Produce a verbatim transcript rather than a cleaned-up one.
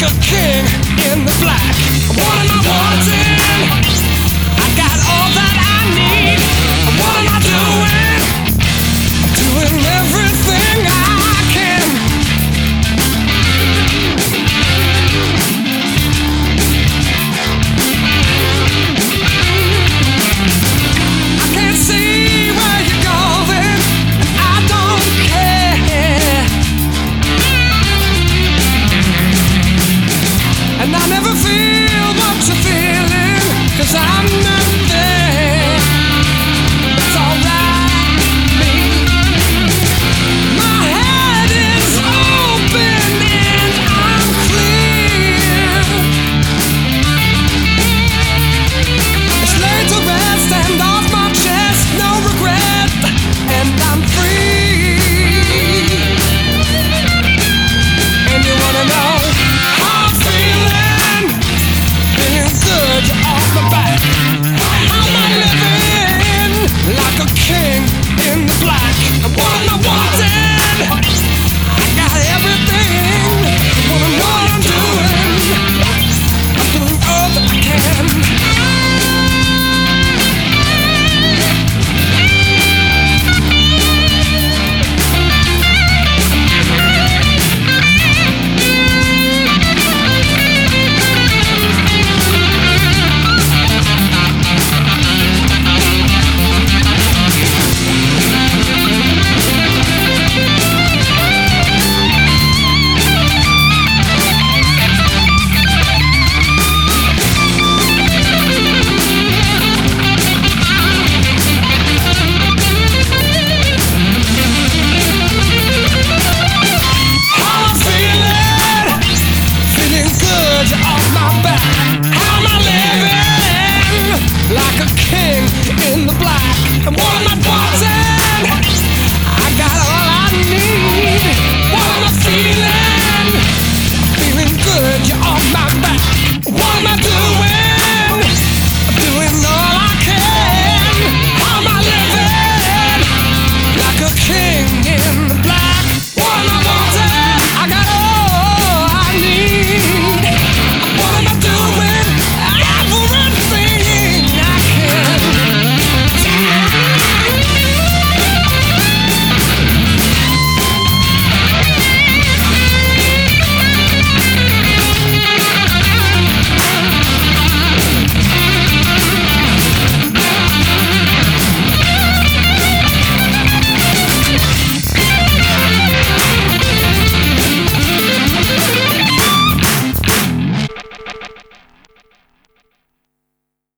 the king in the black. What am I wanting? I got all that I need. What am I doing? I'm doing everything I can. I can't see where you're going, and I don't care. And I never feel what you're feeling, 'cause I'm not